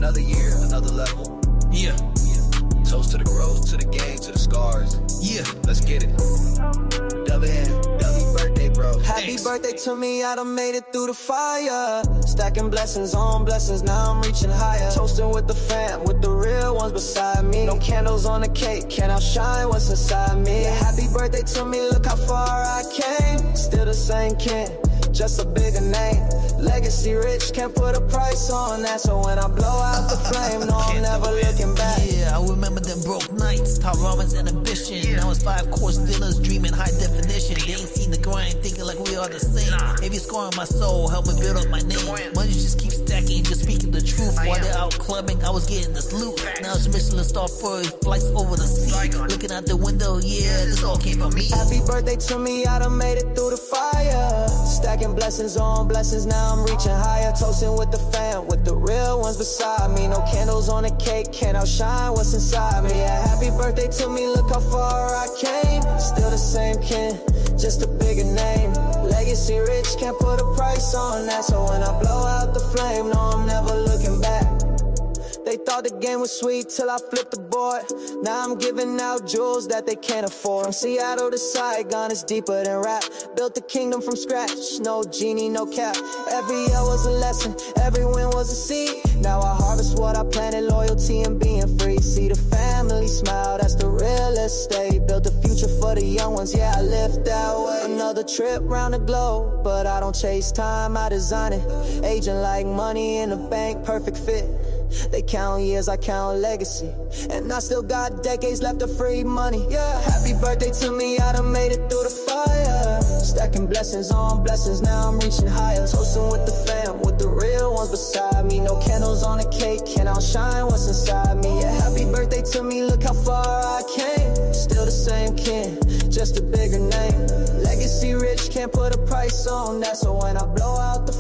Another year, another level. Yeah. Toast to the growth, to the game, to the scars. Yeah. Let's get it. W birthday, bro. Happy birthday to me, I done made it through the fire. Stacking blessings on blessings, now I'm reaching higher. Toasting with the fam, with the real ones beside me. No candles on the cake, can't outshine what's inside me. Happy birthday to me, look how far I came. Still the same kid, just a bigger name. Legacy rich, can't put a price on that. So when I blow out the flame, no, I'm never looking back. Yeah, I remember them broke nights, top ramen and ambition. Now it's 5-course dinners, dreaming high definition. They ain't seen the grind, thinking like we are the same. Heavy score on my soul, help me build up my name. Money just keeps stacking, just speaking the truth. While they're out clubbing, I was getting this loot. Now it's Michelin star for flights over the sea. Looking out the window, yeah, this all came from me. Happy birthday to me, I done made it through the fire. Stacking blessings on blessings, now I'm reaching higher. Toasting with the fam, with the real ones beside me. No candles on the cake, can't outshine what's inside me. Yeah, happy birthday to me, look how far I came. Still the same kin, just a bigger name. Legacy rich, can't put a price on that. So when I blow out the flame, no, I'm never looking back. They thought the game was sweet till I flipped the board. Now I'm giving out jewels that they can't afford. From Seattle to Saigon, it's deeper than rap. Built the kingdom from scratch, no genie, no cap. Every year was a lesson, every win was a seed. Now I harvest what I planted, loyalty and being free. See the family smile, that's the real estate. Built a future for the young ones, yeah, I live that way. Another trip round the globe, but I don't chase time, I design it. Aging like money in the bank, perfect fit. They count years, I count legacy. And I still got decades left of free money. Yeah. Happy birthday to me, I done made it through the fire. Stacking blessings on blessings, now I'm reaching higher. Toasting with the fam, with the real ones beside me. No candles on the cake, can't outshine what's inside me. Yeah. Happy birthday to me, look how far I came. Still the same kin, just a bigger name. Legacy rich, can't put a price on that. So when I blow out the